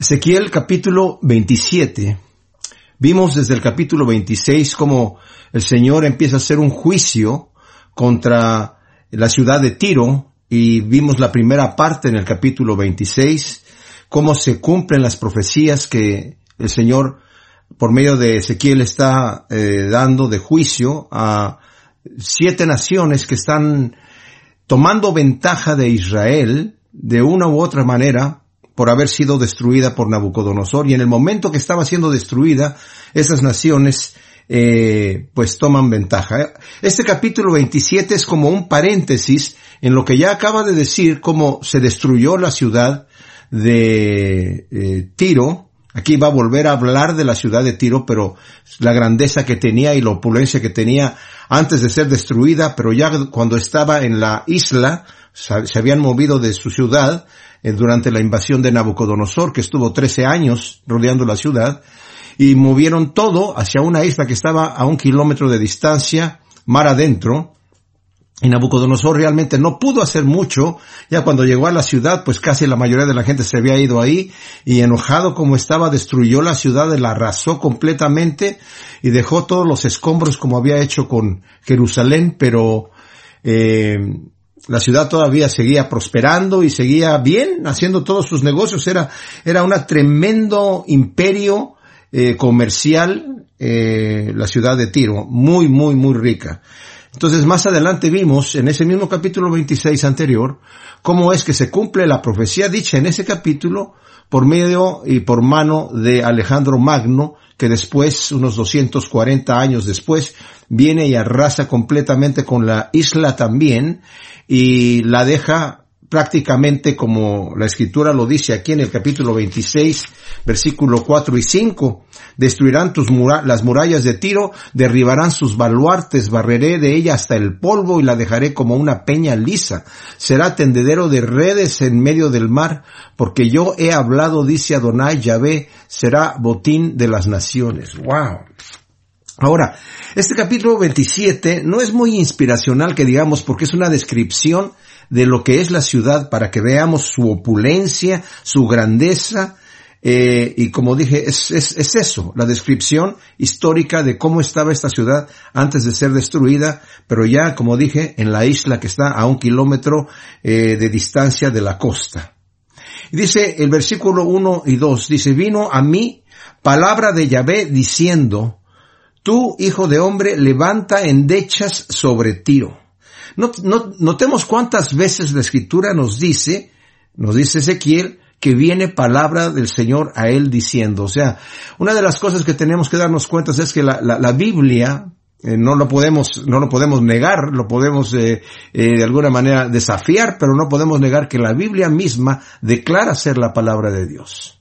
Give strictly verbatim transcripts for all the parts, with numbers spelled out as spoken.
Ezequiel capítulo veintisiete. Vimos desde el capítulo veintiséis cómo el Señor empieza a hacer un juicio contra la ciudad de Tiro, y vimos la primera parte en el capítulo veintiséis, cómo se cumplen las profecías que el Señor por medio de Ezequiel está eh, dando de juicio a siete naciones que están tomando ventaja de Israel de una u otra manera por haber sido destruida por Nabucodonosor. Y en el momento que estaba siendo destruida, esas naciones eh, pues toman ventaja. Este capítulo veintisiete es como un paréntesis en lo que ya acaba de decir, cómo se destruyó la ciudad de eh, Tiro. Aquí va a volver a hablar de la ciudad de Tiro, pero la grandeza que tenía y la opulencia que tenía antes de ser destruida, pero ya cuando estaba en la isla, se habían movido de su ciudad eh, durante la invasión de Nabucodonosor, que estuvo trece años rodeando la ciudad, y movieron todo hacia una isla que estaba a un kilómetro de distancia, mar adentro. Y Nabucodonosor realmente no pudo hacer mucho. Ya cuando llegó a la ciudad, pues casi la mayoría de la gente se había ido ahí, y enojado como estaba, destruyó la ciudad, la arrasó completamente y dejó todos los escombros como había hecho con Jerusalén, pero eh, la ciudad todavía seguía prosperando y seguía bien, haciendo todos sus negocios. Era, era un tremendo imperio eh, comercial, eh, la ciudad de Tiro, muy, muy, muy rica. Entonces, más adelante vimos, en ese mismo capítulo veintiséis anterior, cómo es que se cumple la profecía dicha en ese capítulo por medio y por mano de Alejandro Magno, que después, unos doscientos cuarenta años después, viene y arrasa completamente con la isla también, y la deja prácticamente como la Escritura lo dice aquí en el capítulo veintiséis, versículo cuatro y cinco. Destruirán tus mura- las murallas de Tiro, derribarán sus baluartes, barreré de ella hasta el polvo y la dejaré como una peña lisa. Será tendedero de redes en medio del mar, porque yo he hablado, dice Adonai Yahvé, será botín de las naciones. ¡Wow! Ahora, este capítulo veintisiete no es muy inspiracional, que digamos, porque es una descripción de lo que es la ciudad, para que veamos su opulencia, su grandeza, eh, y como dije, es, es, es eso, la descripción histórica de cómo estaba esta ciudad antes de ser destruida, pero ya, como dije, en la isla que está a un kilómetro eh, de distancia de la costa. Y dice el versículo uno y dos, dice, vino a mí palabra de Yahvé diciendo, tú, hijo de hombre, levanta endechas sobre Tiro. Not, not, notemos cuántas veces la Escritura nos dice, nos dice Ezequiel, que viene palabra del Señor a él diciendo. O sea, una de las cosas que tenemos que darnos cuenta es que la, la, la Biblia, eh, no lo podemos, no lo podemos negar, lo podemos eh, eh, de alguna manera desafiar, pero no podemos negar que la Biblia misma declara ser la palabra de Dios.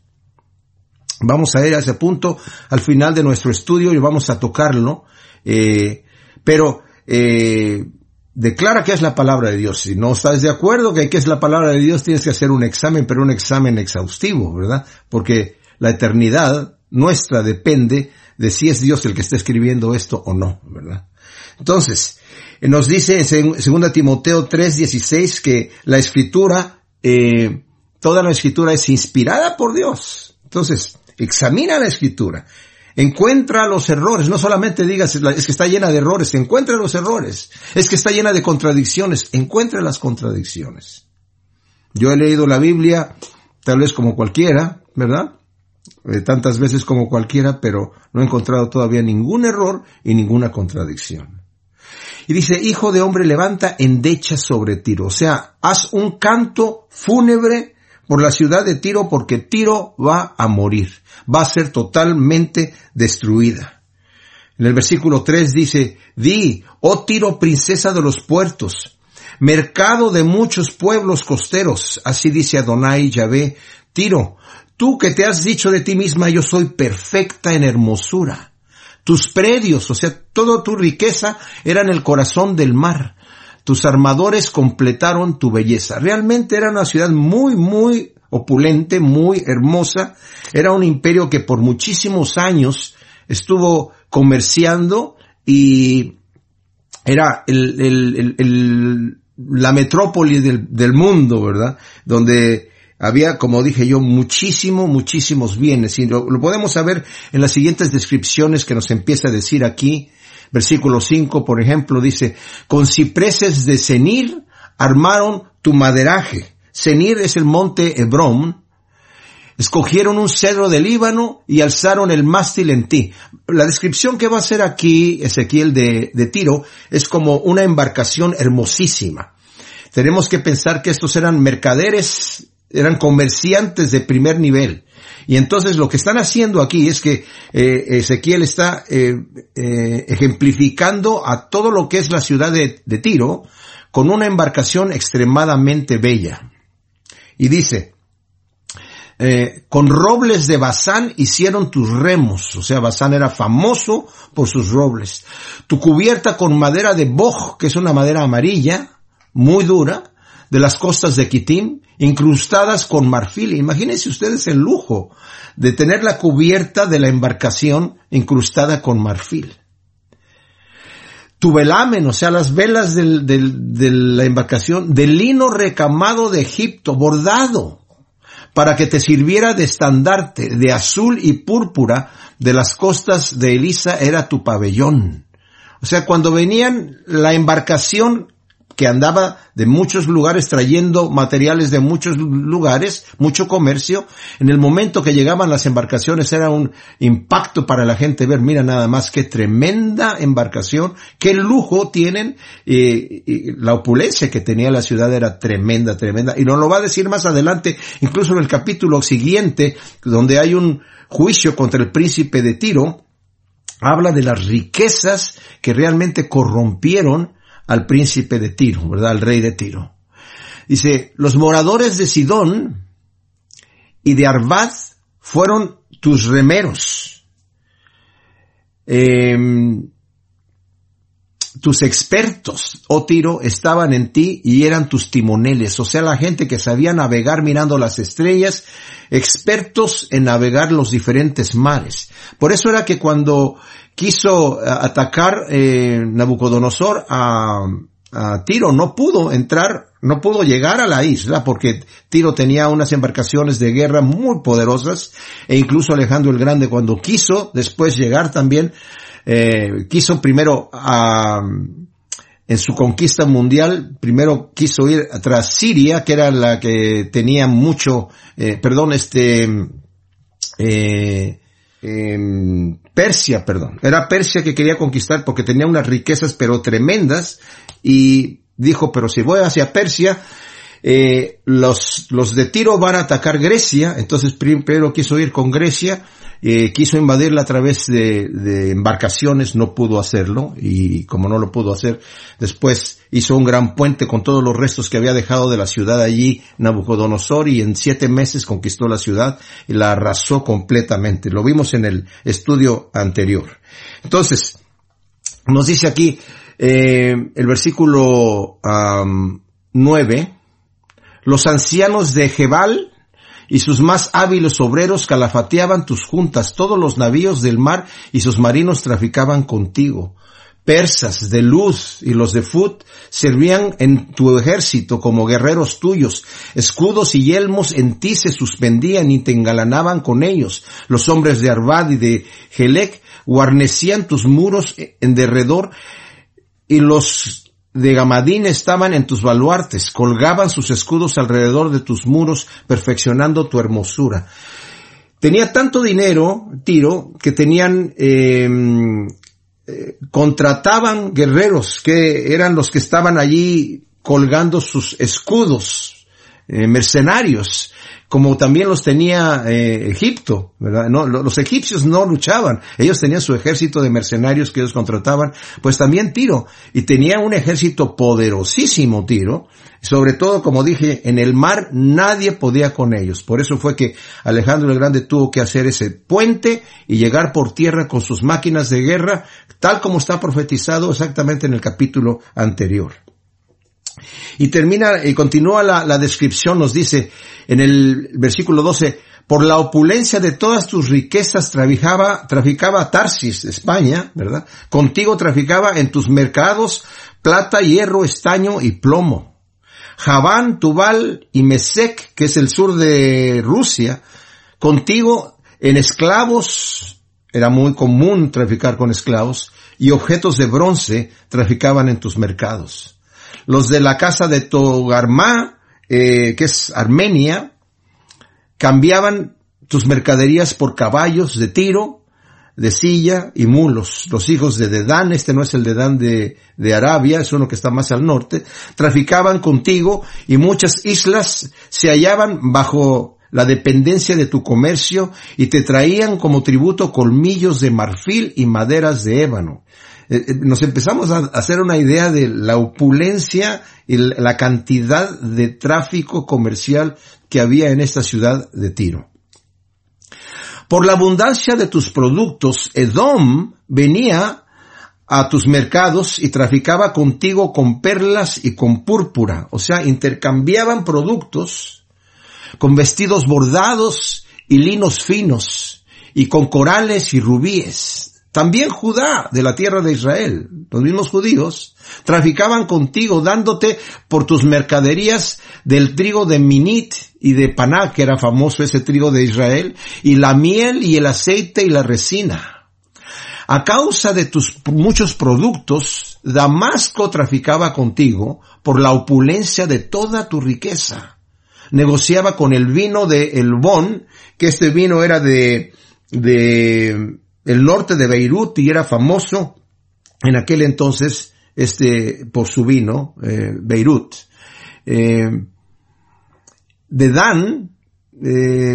Vamos a ir a ese punto al final de nuestro estudio y vamos a tocarlo, eh, pero eh, declara que es la palabra de Dios. Si no estás de acuerdo que es la palabra de Dios, tienes que hacer un examen, pero un examen exhaustivo, ¿verdad? Porque la eternidad nuestra depende de si es Dios el que está escribiendo esto o no, ¿verdad? Entonces, nos dice en segunda Timoteo tres dieciséis que la Escritura, eh, toda la Escritura es inspirada por Dios. Entonces, examina la Escritura, encuentra los errores, no solamente digas es que está llena de errores, encuentra los errores, es que está llena de contradicciones, encuentra las contradicciones. Yo he leído la Biblia, tal vez como cualquiera, ¿verdad? Eh, tantas veces como cualquiera, pero no he encontrado todavía ningún error y ninguna contradicción. Y dice, hijo de hombre, levanta endechas sobre Tiro, o sea, haz un canto fúnebre por la ciudad de Tiro, porque Tiro va a morir, va a ser totalmente destruida. En el versículo tres dice, di, oh Tiro, princesa de los puertos, mercado de muchos pueblos costeros, así dice Adonai Yahvé, Tiro, tú que te has dicho de ti misma, yo soy perfecta en hermosura. Tus predios, o sea, toda tu riqueza era en el corazón del mar. Tus armadores completaron tu belleza. Realmente era una ciudad muy, muy opulente, muy hermosa. Era un imperio que por muchísimos años estuvo comerciando y era el, el, el, el, la metrópoli del, del mundo, ¿verdad? Donde había, como dije yo, muchísimo, muchísimos bienes. Y lo, lo podemos saber en las siguientes descripciones que nos empieza a decir aquí. Versículo cinco, por ejemplo, dice, con cipreses de Senir armaron tu maderaje. Senir es el monte Hebrón. Escogieron un cedro del Líbano y alzaron el mástil en ti. La descripción que va a hacer aquí Ezequiel de, de Tiro es como una embarcación hermosísima. Tenemos que pensar que estos eran mercaderes, eran comerciantes de primer nivel. Y entonces lo que están haciendo aquí es que eh, Ezequiel está eh, eh, ejemplificando a todo lo que es la ciudad de, de Tiro con una embarcación extremadamente bella. Y dice, eh, con robles de Basán hicieron tus remos. O sea, Basán era famoso por sus robles. Tu cubierta con madera de boj, que es una madera amarilla, muy dura, de las costas de Quitim, incrustadas con marfil. Imagínense ustedes el lujo de tener la cubierta de la embarcación incrustada con marfil. Tu velamen, o sea, las velas del, del, de la embarcación, de lino recamado de Egipto, bordado, para que te sirviera de estandarte, de azul y púrpura, de las costas de Elisa era tu pabellón. O sea, cuando venían la embarcación que andaba de muchos lugares trayendo materiales de muchos lugares, mucho comercio, en el momento que llegaban las embarcaciones era un impacto para la gente ver, mira nada más qué tremenda embarcación, qué lujo tienen, eh, y la opulencia que tenía la ciudad era tremenda, tremenda, y nos lo va a decir más adelante, incluso en el capítulo siguiente, donde hay un juicio contra el príncipe de Tiro, habla de las riquezas que realmente corrompieron al príncipe de Tiro, ¿verdad? Al rey de Tiro. Dice, los moradores de Sidón y de Arvad fueron tus remeros. Eh, tus expertos, oh Tiro, estaban en ti y eran tus timoneles. O sea, la gente que sabía navegar mirando las estrellas, expertos en navegar los diferentes mares. Por eso era que cuando quiso atacar eh, Nabucodonosor a, a Tiro, no pudo entrar, no pudo llegar a la isla, porque Tiro tenía unas embarcaciones de guerra muy poderosas, e incluso Alejandro el Grande, cuando quiso después llegar también, eh, quiso primero a, en su conquista mundial, primero quiso ir tras Siria, que era la que tenía mucho, eh, perdón, este, eh, Eh, Persia, perdón. Era Persia que quería conquistar porque tenía unas riquezas pero tremendas, y dijo, pero si voy hacia Persia, eh, los, los de Tiro van a atacar Grecia. Entonces primero quiso ir con Grecia, eh, quiso invadirla a través de, de embarcaciones, no pudo hacerlo, y como no lo pudo hacer, después hizo un gran puente con todos los restos que había dejado de la ciudad allí Nabucodonosor, y en siete meses conquistó la ciudad y la arrasó completamente. Lo vimos en el estudio anterior. Entonces, nos dice aquí, eh, el versículo um, nueve, los ancianos de Gebal y sus más hábiles obreros calafateaban tus juntas, todos los navíos del mar y sus marinos traficaban contigo. Persas de Luz y los de Fut servían en tu ejército como guerreros tuyos. Escudos y yelmos en ti se suspendían y te engalanaban con ellos. Los hombres de Arvad y de Gelec guarnecían tus muros en derredor, y los de Gamadín estaban en tus baluartes, colgaban sus escudos alrededor de tus muros, perfeccionando tu hermosura. Tenía tanto dinero, Tiro, que tenían, eh, eh, contrataban guerreros que eran los que estaban allí colgando sus escudos, eh, mercenarios, como también los tenía eh, Egipto, ¿verdad? No, los egipcios no luchaban, ellos tenían su ejército de mercenarios que ellos contrataban, pues también Tiro, y tenía un ejército poderosísimo Tiro, sobre todo, como dije, en el mar nadie podía con ellos. Por eso fue que Alejandro el Grande tuvo que hacer ese puente y llegar por tierra con sus máquinas de guerra, tal como está profetizado exactamente en el capítulo anterior. Y termina, y continúa la, la descripción, nos dice en el versículo doce, por la opulencia de todas tus riquezas traficaba, traficaba Tarsis, España, ¿verdad? Contigo traficaba en tus mercados plata, hierro, estaño y plomo. Javán, Tubal y Mesec, que es el sur de Rusia, contigo en esclavos, era muy común traficar con esclavos, y objetos de bronce traficaban en tus mercados. Los de la casa de Togarmá, eh, que es Armenia, cambiaban tus mercaderías por caballos de Tiro, de silla y mulos. Los hijos de Dedán, este no es el Dedán de, de Arabia, es uno que está más al norte, traficaban contigo y muchas islas se hallaban bajo la dependencia de tu comercio y te traían como tributo colmillos de marfil y maderas de ébano. Eh, eh, nos empezamos a hacer una idea de la opulencia y la cantidad de tráfico comercial que había en esta ciudad de Tiro. Por la abundancia de tus productos, Edom venía a tus mercados y traficaba contigo con perlas y con púrpura. O sea, intercambiaban productos con vestidos bordados y linos finos y con corales y rubíes. También Judá, de la tierra de Israel, los mismos judíos, traficaban contigo dándote por tus mercaderías del trigo de Minit y de Paná, que era famoso ese trigo de Israel, y la miel y el aceite y la resina. A causa de tus muchos productos, Damasco traficaba contigo por la opulencia de toda tu riqueza. Negociaba con el vino de Elbón, que este vino era de, de el norte de Beirut y era famoso en aquel entonces este por su vino, eh, Beirut. Eh, de Dan, eh,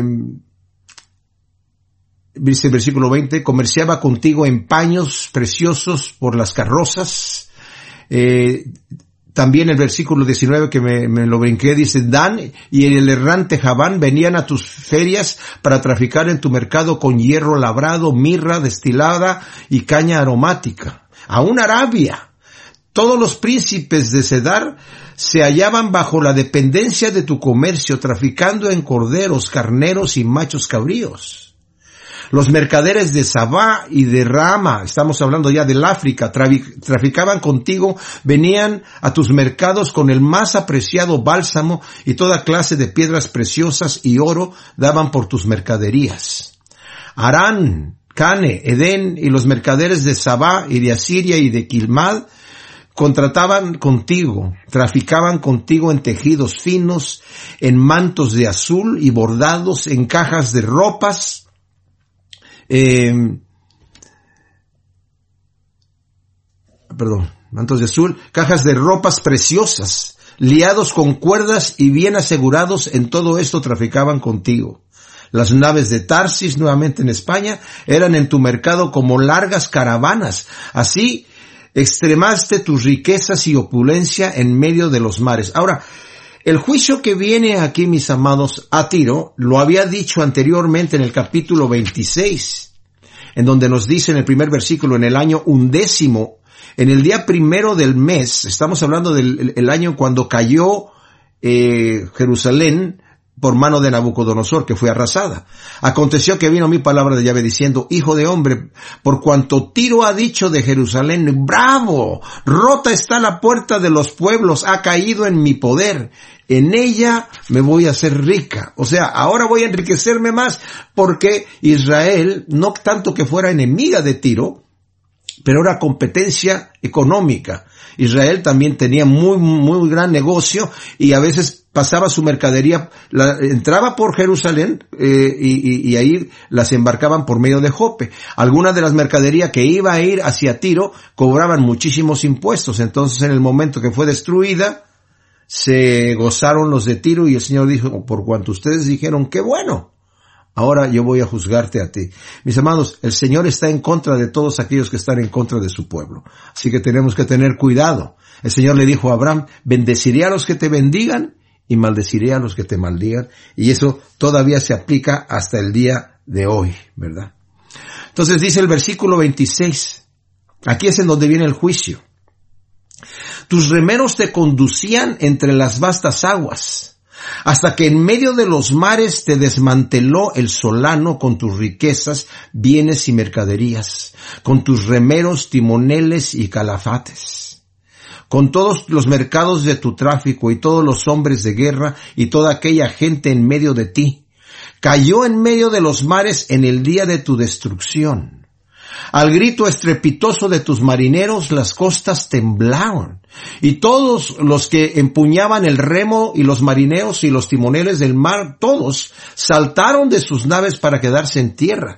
dice el versículo veinte, comerciaba contigo en paños preciosos por las carrozas. Eh, También el versículo diecinueve que me, me lo brinqué dice, Dan y el errante Javán venían a tus ferias para traficar en tu mercado con hierro labrado, mirra destilada y caña aromática. Aún Arabia, todos los príncipes de Cedar se hallaban bajo la dependencia de tu comercio, traficando en corderos, carneros y machos cabríos. Los mercaderes de Sabá y de Rama, estamos hablando ya del África, traficaban contigo, venían a tus mercados con el más apreciado bálsamo y toda clase de piedras preciosas y oro daban por tus mercaderías. Arán, Cane, Edén y los mercaderes de Sabá y de Asiria y de Quilmad contrataban contigo, traficaban contigo en tejidos finos, en mantos de azul y bordados, en cajas de ropas, Eh, perdón, mantos de azul, cajas de ropas preciosas, liados con cuerdas y bien asegurados, en todo esto traficaban contigo. Las naves de Tarsis, nuevamente en España, eran en tu mercado como largas caravanas. Así extremaste tus riquezas y opulencia en medio de los mares. Ahora, el juicio que viene aquí, mis amados, a Tiro, lo había dicho anteriormente en el capítulo veintiséis, en donde nos dice en el primer versículo, en el año undécimo, en el día primero del mes, estamos hablando del el año cuando cayó eh, Jerusalén por mano de Nabucodonosor, que fue arrasada. Aconteció que vino mi palabra de Yahvé diciendo, hijo de hombre, por cuanto Tiro ha dicho de Jerusalén, bravo, rota está la puerta de los pueblos, ha caído en mi poder, en ella me voy a hacer rica. O sea, ahora voy a enriquecerme más, porque Israel, no tanto que fuera enemiga de Tiro, pero era competencia económica. Israel también tenía muy, muy gran negocio y a veces pasaba su mercadería, la, entraba por Jerusalén eh, y, y, y ahí las embarcaban por medio de Jope. Algunas de las mercaderías que iba a ir hacia Tiro cobraban muchísimos impuestos. Entonces, en el momento que fue destruida, se gozaron los de Tiro y el Señor dijo, por cuanto ustedes dijeron, qué bueno, ahora yo voy a juzgarte a ti. Mis amados, el Señor está en contra de todos aquellos que están en contra de su pueblo. Así que tenemos que tener cuidado. El Señor le dijo a Abraham, bendeciré a los que te bendigan y maldeciré a los que te maldigan. Y eso todavía se aplica hasta el día de hoy, ¿verdad? Entonces dice el versículo veintiséis, aquí es en donde viene el juicio. Tus remeros te conducían entre las vastas aguas, hasta que en medio de los mares te desmanteló el solano con tus riquezas, bienes y mercaderías, con tus remeros, timoneles y calafates. con todos los mercados de tu tráfico y todos los hombres de guerra y toda aquella gente en medio de ti. Cayó en medio de los mares en el día de tu destrucción. Al grito estrepitoso de tus marineros las costas temblaron, y todos los que empuñaban el remo y los marineros y los timoneles del mar, todos saltaron de sus naves para quedarse en tierra.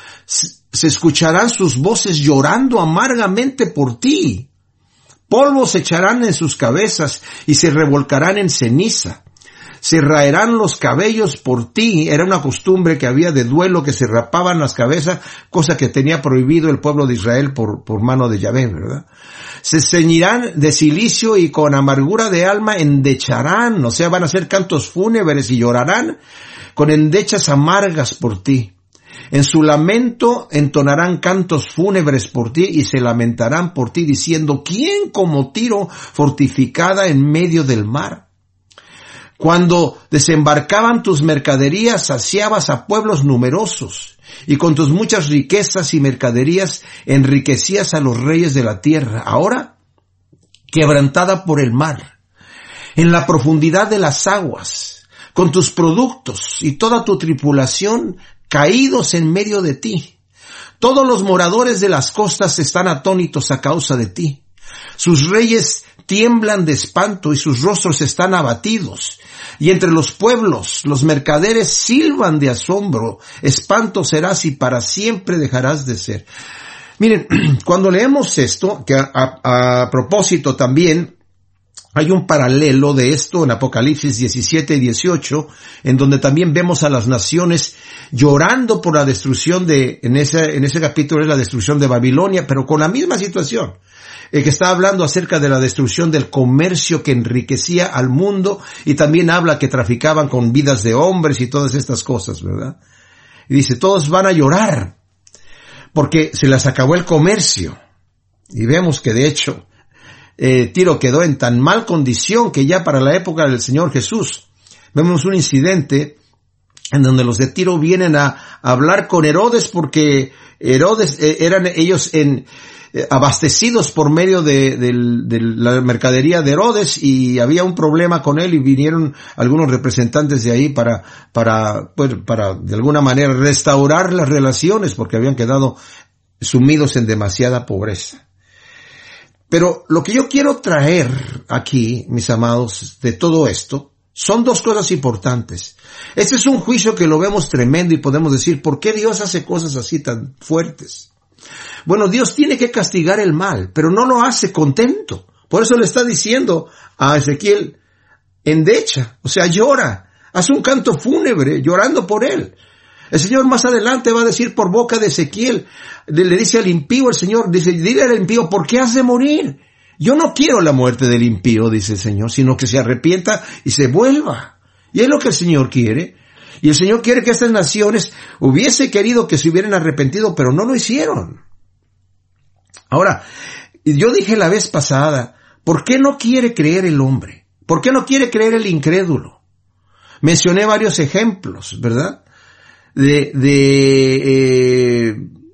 Se escucharán sus voces llorando amargamente por ti. Polvo se echarán en sus cabezas y se revolcarán en ceniza. Se raerán los cabellos por ti. Era una costumbre que había de duelo, que se rapaban las cabezas, cosa que tenía prohibido el pueblo de Israel por, por mano de Yahvé, ¿verdad? Se ceñirán de cilicio y con amargura de alma endecharán, o sea, van a hacer cantos fúnebres y llorarán con endechas amargas por ti. En su lamento entonarán cantos fúnebres por ti y se lamentarán por ti diciendo, ¿quién como Tiro fortificada en medio del mar? Cuando desembarcaban tus mercaderías, saciabas a pueblos numerosos, y con tus muchas riquezas y mercaderías enriquecías a los reyes de la tierra. Ahora, quebrantada por el mar, en la profundidad de las aguas, con tus productos y toda tu tripulación caídos en medio de ti. Todos los moradores de las costas están atónitos a causa de ti. Sus reyes tiemblan de espanto y sus rostros están abatidos. Y entre los pueblos, los mercaderes silban de asombro. Espanto serás y para siempre dejarás de ser. Miren, cuando leemos esto, que a, a, a propósito también, hay un paralelo de esto en Apocalipsis diecisiete y dieciocho, en donde también vemos a las naciones llorando por la destrucción de, en ese, en ese capítulo es la destrucción de Babilonia, pero con la misma situación. El que está hablando acerca de la destrucción del comercio que enriquecía al mundo, y también habla que traficaban con vidas de hombres y todas estas cosas, ¿verdad? Y dice, todos van a llorar porque se les acabó el comercio. Y vemos que de hecho, eh, Tiro quedó en tan mal condición que ya para la época del Señor Jesús, vemos un incidente en donde los de Tiro vienen a, a hablar con Herodes porque Herodes, eh, eran ellos en, abastecidos por medio de, de, de la mercadería de Herodes, y había un problema con él y vinieron algunos representantes de ahí para, para, pues, para de alguna manera restaurar las relaciones porque habían quedado sumidos en demasiada pobreza. Pero lo que yo quiero traer aquí, mis amados, de todo esto, son dos cosas importantes. Este es un juicio que lo vemos tremendo y podemos decir, ¿por qué Dios hace cosas así tan fuertes? Bueno, Dios tiene que castigar el mal, pero no lo hace contento. Por eso le está diciendo a Ezequiel, endecha, o sea, llora, haz un canto fúnebre, llorando por él. El Señor más adelante va a decir por boca de Ezequiel, le, le dice al impío, el Señor, dice, dile al impío, ¿por qué has de morir? Yo no quiero la muerte del impío, dice el Señor, sino que se arrepienta y se vuelva. Y es lo que el Señor quiere. Y el Señor quiere que estas naciones hubiese querido que se hubieran arrepentido, pero no lo hicieron. Ahora, yo dije la vez pasada, ¿por qué no quiere creer el hombre? ¿Por qué no quiere creer el incrédulo? Mencioné varios ejemplos, ¿verdad? De, de eh,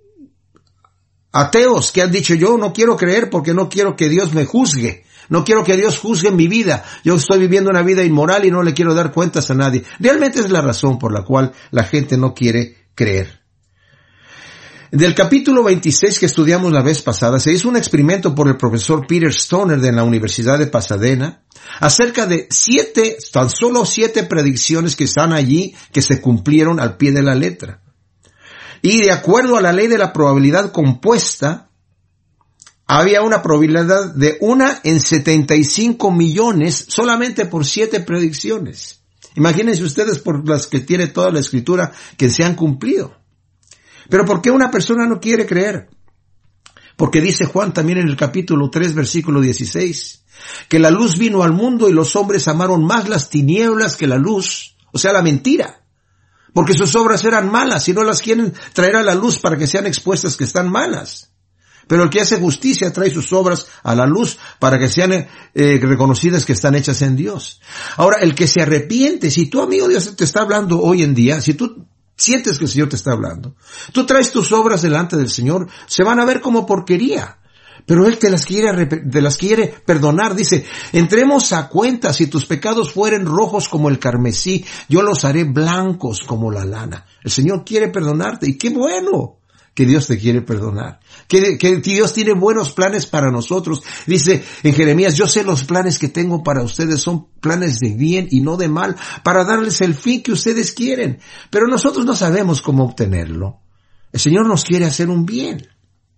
ateos que han dicho, yo no quiero creer porque no quiero que Dios me juzgue. No quiero que Dios juzgue mi vida. Yo estoy viviendo una vida inmoral y no le quiero dar cuentas a nadie. Realmente es la razón por la cual la gente no quiere creer. Del capítulo veintiséis que estudiamos la vez pasada, se hizo un experimento por el profesor Peter Stoner de la Universidad de Pasadena acerca de siete, tan solo siete predicciones que están allí que se cumplieron al pie de la letra. Y de acuerdo a la ley de la probabilidad compuesta, había una probabilidad de una en setenta y cinco millones solamente por siete predicciones. Imagínense ustedes por las que tiene toda la escritura que se han cumplido. Pero ¿por qué una persona no quiere creer? Porque dice Juan también en el capítulo tres, versículo dieciséis, que la luz vino al mundo y los hombres amaron más las tinieblas que la luz, o sea, la mentira. Porque sus obras eran malas y no las quieren traer a la luz para que sean expuestas que están malas. Pero el que hace justicia trae sus obras a la luz para que sean eh, reconocidas que están hechas en Dios. Ahora, el que se arrepiente, si tu amigo Dios te está hablando hoy en día, si tú sientes que el Señor te está hablando, tú traes tus obras delante del Señor, se van a ver como porquería. Pero Él te las quiere, te las quiere perdonar. Dice, entremos a cuenta, si tus pecados fueren rojos como el carmesí, yo los haré blancos como la lana. El Señor quiere perdonarte, y qué bueno que Dios te quiere perdonar. Que, que Dios tiene buenos planes para nosotros. Dice en Jeremías, yo sé los planes que tengo para ustedes, son planes de bien y no de mal, para darles el fin que ustedes quieren. Pero nosotros no sabemos cómo obtenerlo. El Señor nos quiere hacer un bien.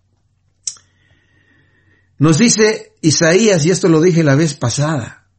Nos dice Isaías, y esto lo dije la vez pasada,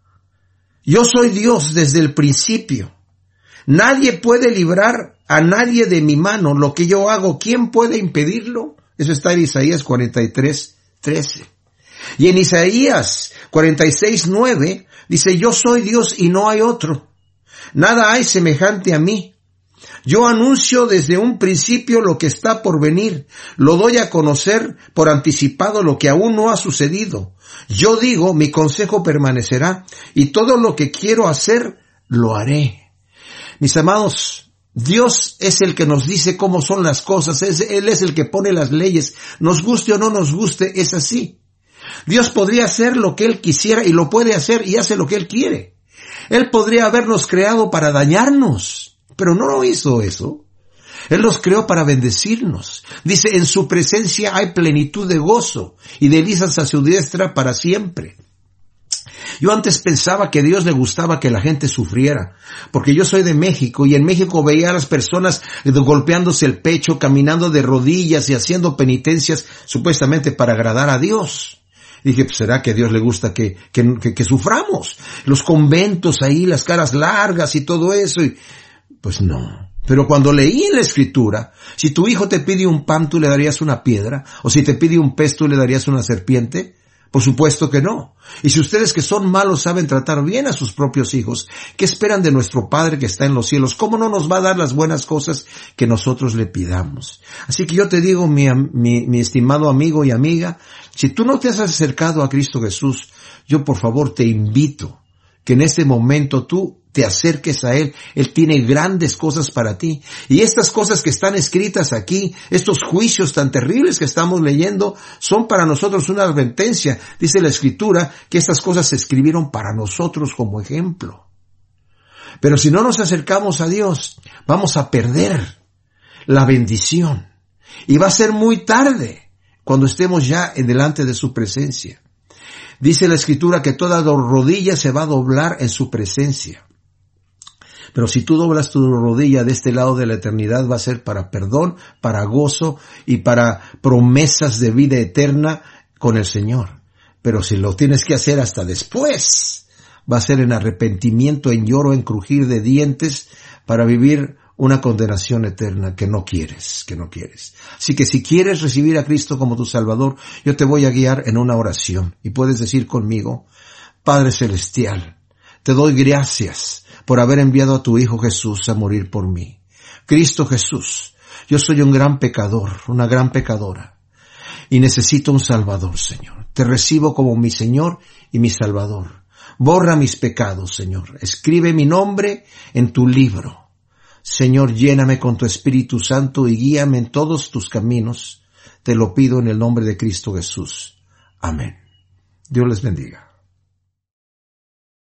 yo soy Dios desde el principio. Nadie puede librar a nadie de mi mano. Lo que yo hago, ¿quién puede impedirlo? Eso está en Isaías cuarenta y tres, trece. Y en Isaías cuarenta y seis, nueve, dice, yo soy Dios y no hay otro. Nada hay semejante a mí. Yo anuncio desde un principio lo que está por venir. Lo doy a conocer por anticipado lo que aún no ha sucedido. Yo digo, mi consejo permanecerá y todo lo que quiero hacer, lo haré. Mis amados, Dios es el que nos dice cómo son las cosas. Es, Él es el que pone las leyes. Nos guste o no nos guste, es así. Dios podría hacer lo que Él quisiera y lo puede hacer y hace lo que Él quiere. Él podría habernos creado para dañarnos. Pero no lo hizo eso. Él los creó para bendecirnos. Dice, en su presencia hay plenitud de gozo y delicias a su diestra para siempre. Yo antes pensaba que a Dios le gustaba que la gente sufriera, porque yo soy de México y en México veía a las personas golpeándose el pecho, caminando de rodillas y haciendo penitencias supuestamente para agradar a Dios. Dije, pues será que a Dios le gusta que, que, que, que suframos. Los conventos ahí, las caras largas y todo eso. Y, pues no. Pero cuando leí en la Escritura, si tu hijo te pide un pan, ¿tú le darías una piedra? ¿O si te pide un pez, tú le darías una serpiente? Por supuesto que no. Y si ustedes que son malos saben tratar bien a sus propios hijos, ¿qué esperan de nuestro Padre que está en los cielos? ¿Cómo no nos va a dar las buenas cosas que nosotros le pidamos? Así que yo te digo, mi, mi, mi estimado amigo y amiga, si tú no te has acercado a Cristo Jesús, yo por favor te invito que en este momento tú te acerques a Él. Él tiene grandes cosas para ti. Y estas cosas que están escritas aquí, estos juicios tan terribles que estamos leyendo, son para nosotros una advertencia. Dice la Escritura que estas cosas se escribieron para nosotros como ejemplo. Pero si no nos acercamos a Dios, vamos a perder la bendición. Y va a ser muy tarde cuando estemos ya en delante de su presencia. Dice la Escritura que toda rodilla se va a doblar en su presencia. Pero si tú doblas tu rodilla de este lado de la eternidad, va a ser para perdón, para gozo y para promesas de vida eterna con el Señor. Pero si lo tienes que hacer hasta después, va a ser en arrepentimiento, en lloro, en crujir de dientes, para vivir una condenación eterna que no quieres, que no quieres. Así que si quieres recibir a Cristo como tu Salvador, yo te voy a guiar en una oración. Y puedes decir conmigo, Padre Celestial, te doy gracias por haber enviado a tu Hijo Jesús a morir por mí. Cristo Jesús, yo soy un gran pecador, una gran pecadora, y necesito un Salvador, Señor. Te recibo como mi Señor y mi Salvador. Borra mis pecados, Señor. Escribe mi nombre en tu libro. Señor, lléname con tu Espíritu Santo y guíame en todos tus caminos. Te lo pido en el nombre de Cristo Jesús. Amén. Dios les bendiga.